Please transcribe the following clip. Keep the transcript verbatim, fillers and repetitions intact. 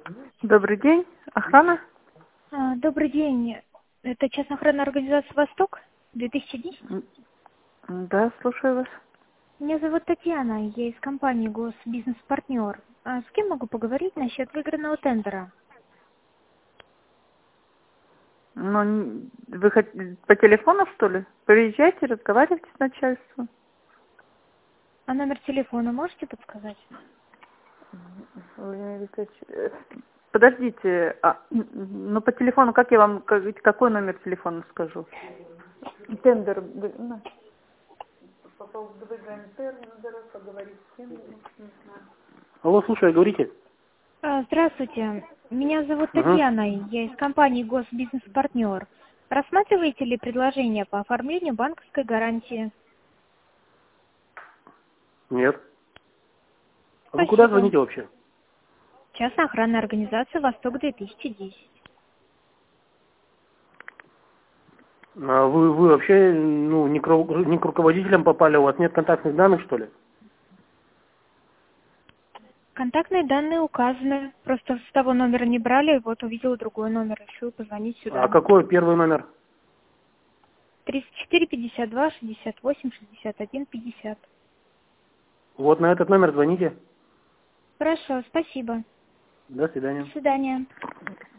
Добрый день. Охрана? А, Добрый день. Это частная охранная организация «Восток» две тысячи десять. М, Да, слушаю вас. Меня зовут Татьяна, я из компании «Госбизнес-партнер». А с кем могу поговорить насчет выигранного тендера? Ну, н- вы хот- по телефону, что ли? Приезжайте, разговаривайте с начальством. А номер телефона можете подсказать? Владимир Викторович, э, Подождите, а, м, ну по телефону, как я вам, как- какой номер телефона скажу? Тендер. вы- на. По поводу выиграем тендер, поговорить с кем, не знаю. Алло, слушай, говорите. А, Здравствуйте. Меня зовут Угу. Татьяна, я из компании «Госбизнес-партнер». Рассматриваете ли предложение по оформлению банковской гарантии? Нет. А вы куда Спасибо. звоните вообще? Частная охранная организация «Восток» две тысячи десять. А вы, вы вообще ну, не, к, ру- не к руководителям попали, у вас нет контактных данных, что ли? Контактные данные указаны. Просто с того номера не брали, вот увидела другой номер, решила позвонить А сюда. какой первый номер? тридцать четыре пятьдесят два шестьдесят восемь шестьдесят один пятьдесят. Вот на этот номер звоните. Хорошо, спасибо. До До свидания. свидания.